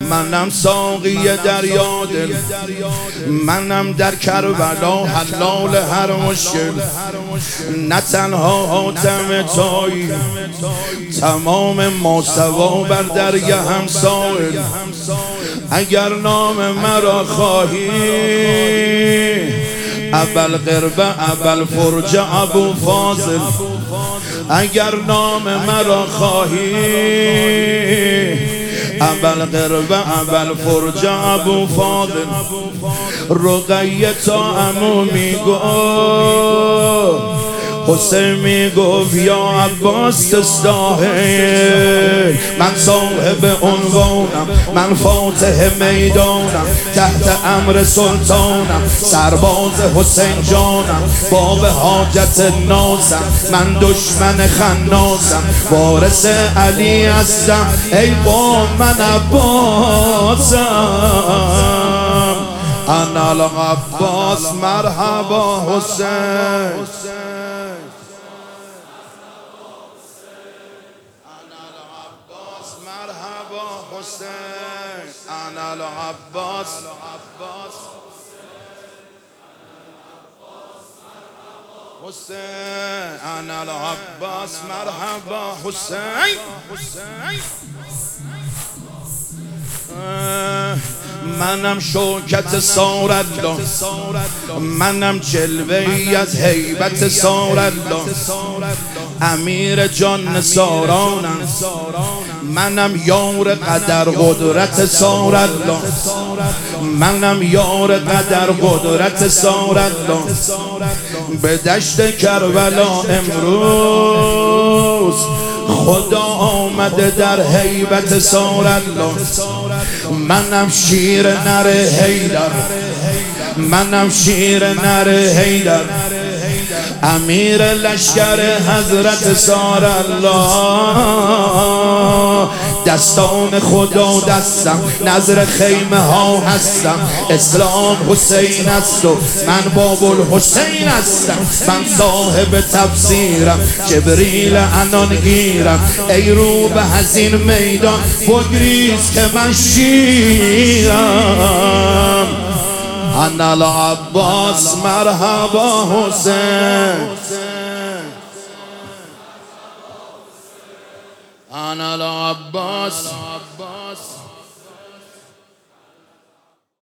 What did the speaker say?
منم ساقی دریا دل، منم در کربلا حلال هر مشکل. نه تنها حاتم تایی، تمام ماسوا بر درگه هم سائل. اگر نام مرا خواهی ابوالقربه ابوالفرجه ابو فاضل. اگر نام مرا خواهی ابوالقربه ابوالفرجه ابو فاضل. رقیه تا عمو میگفت، حسین میگفت یا عباس تستاهل. من صاحب عنوانم، من فاتح میدانم، تحت امر سلطانم، سرباز حسین جانم، باب حاجت نازم، من دشمن خناسم، وارث علی هستم ای با من عباسم. انا العباس مرحبا حسین. انا العباس حسین، انا العباس مرحبا حسین. منم شوکت سارالله، منم جلوه‌ای از هیبت سارالله. امیر جان سارانم، منم یار قدر قدرت سارالله. منم یار قدر قدرت سارالله. به دشت کربلا امروز خدا آمده در هیبت سارالله. منم شیر نر حیدر، منم شیر نر حیدر، امیر لشکر حضرت سارالله. دستان خدا دستم، نظر خیمه ها هستم. اسلام حسین است و من باب الحسین هستم. من صاحب تفسیرم، جبریل عنان گیرم. ای رو به حزین میدان بگریز که من شیرم. انا العباس مرحبا حسین. انا العباس